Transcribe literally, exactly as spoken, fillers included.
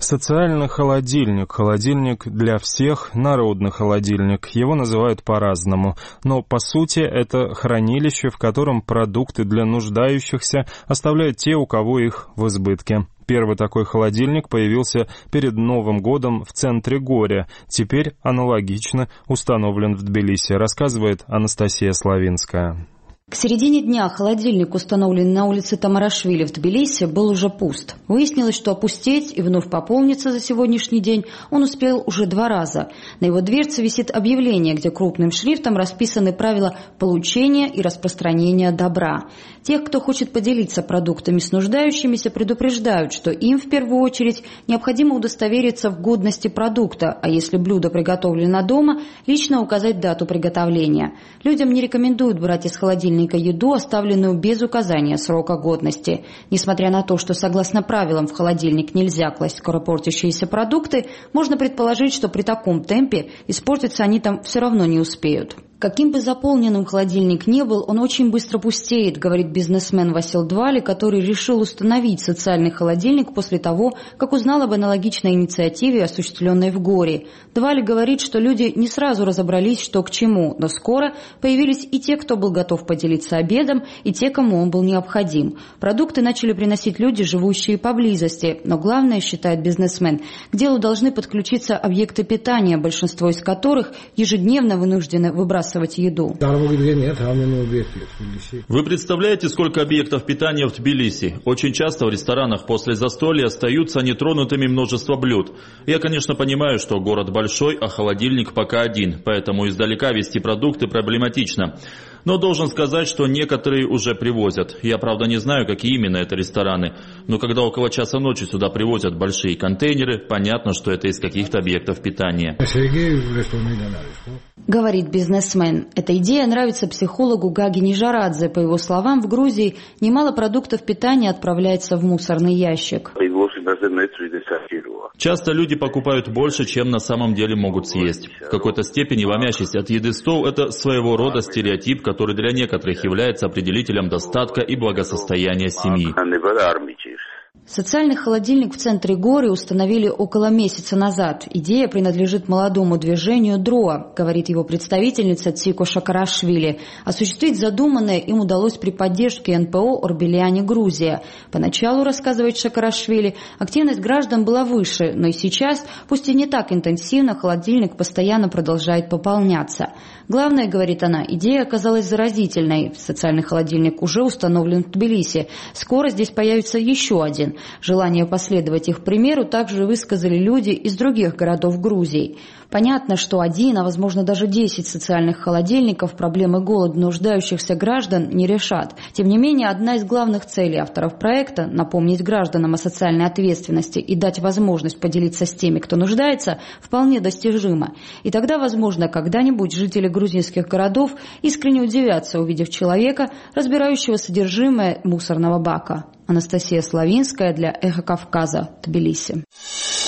Социальный холодильник, холодильник для всех, народный холодильник. Его называют по-разному. Но, по сути, это хранилище, в котором продукты для нуждающихся оставляют те, у кого их в избытке. Первый такой холодильник появился перед Новым годом в центре Гори. Теперь аналогично установлен в Тбилиси, рассказывает Анастасия Славинская. К середине дня холодильник, установленный на улице Тамарашвили в Тбилиси, был уже пуст. Выяснилось, что опустеть и вновь пополниться за сегодняшний день он успел уже два раза. На его дверце висит объявление, где крупным шрифтом расписаны правила получения и распространения добра. Тех, кто хочет поделиться продуктами с нуждающимися, предупреждают, что им в первую очередь необходимо удостовериться в годности продукта, а если блюдо приготовлено дома, лично указать дату приготовления. Людям не рекомендуют брать из холодильника еду, оставленную без указания срока годности. Несмотря на то, что согласно правилам в холодильник нельзя класть скоропортящиеся продукты, можно предположить, что при таком темпе испортиться они там все равно не успеют. Каким бы заполненным холодильник ни был, он очень быстро пустеет, говорит бизнесмен Васил Двали, который решил установить социальный холодильник после того, как узнал об аналогичной инициативе, осуществленной в Гори. Двали говорит, что люди не сразу разобрались, что к чему, но скоро появились и те, кто был готов поделиться обедом, и те, кому он был необходим. Продукты начали приносить люди, живущие поблизости, но главное, считает бизнесмен, к делу должны подключиться объекты питания, большинство из которых ежедневно вынуждены выбрасывать еду. Вы представляете, сколько объектов питания в Тбилиси? Очень часто в ресторанах после застолья остаются нетронутыми множество блюд. Я, конечно, понимаю, что город большой, а холодильник пока один, поэтому издалека везти продукты проблематично. Но должен сказать, что некоторые уже привозят. Я, правда, не знаю, какие именно это рестораны. Но когда около часа ночи сюда привозят большие контейнеры, понятно, что это из каких-то объектов питания. Говорит бизнесмен. Эта идея нравится психологу Гаги Нижарадзе. По его словам, в Грузии немало продуктов питания отправляется в мусорный ящик. Часто люди покупают больше, чем на самом деле могут съесть. В какой-то степени ломящийся от еды стол – это своего рода стереотип, который для некоторых является определителем достатка и благосостояния семьи. Социальный холодильник в центре Гори установили около месяца назад. Идея принадлежит молодому движению ДРОА, говорит его представительница Цико Шакарашвили. Осуществить задуманное им удалось при поддержке эн пэ о «Орбеляне Грузия». Поначалу, рассказывает Шакарашвили, активность граждан была выше, но и сейчас, пусть и не так интенсивно, холодильник постоянно продолжает пополняться. Главное, говорит она, идея оказалась заразительной. Социальный холодильник уже установлен в Тбилиси. Скоро здесь появится еще один. Желание последовать их примеру также высказали люди из других городов Грузии. Понятно, что один, а возможно даже десять социальных холодильников проблемы голода нуждающихся граждан не решат. Тем не менее, одна из главных целей авторов проекта – напомнить гражданам о социальной ответственности и дать возможность поделиться с теми, кто нуждается, вполне достижима. И тогда, возможно, когда-нибудь жители грузинских городов искренне удивятся, увидев человека, разбирающего содержимое мусорного бака. Анастасия Славинская для «Эхо Кавказа», Тбилиси.